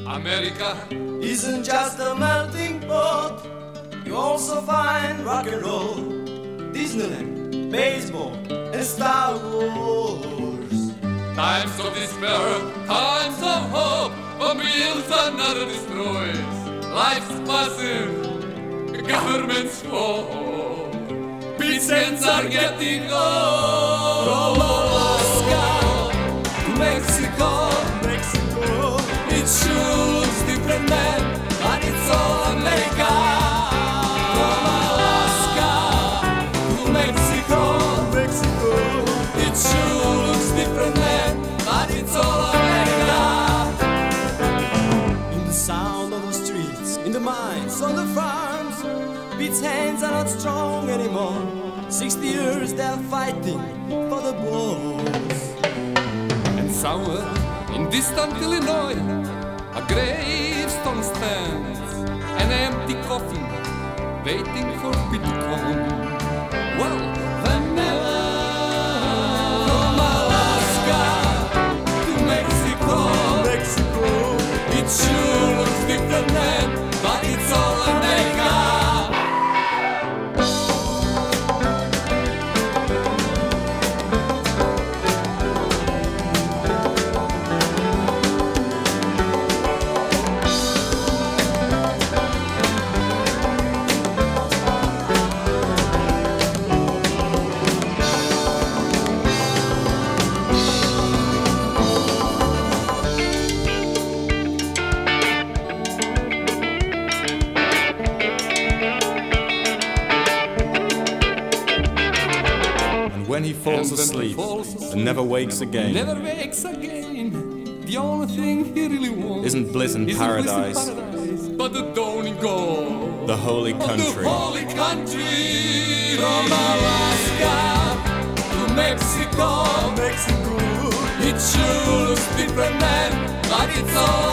America isn't just a melting pot. You also find rock and roll, Disneyland, baseball, and Star Wars. Times of despair, times of hope, one builds another destroys. Life's massive, government's war. Peace ends are getting old. From Alaska to Mexico, it sure looks different, man, but it's all America. From Alaska to Mexico, it sure looks different, man, but it's all America. In the sound of the streets, in the mines, on the farms, Pete's hands are not strong anymore. 60 years they're fighting for the boss. And somewhere in distant Illinois, a gravestone stands, an empty coffin, waiting for Pete to come. Well, whenever From Alaska to Mexico, it sure looks different, man, but it's all America. When he falls asleep and never wakes again, never wakes again. The only thing he really wants isn't bliss in paradise, but the dawning goal, the holy country. the holy country. From Alaska to Mexico, it sure looks different, man, but it's all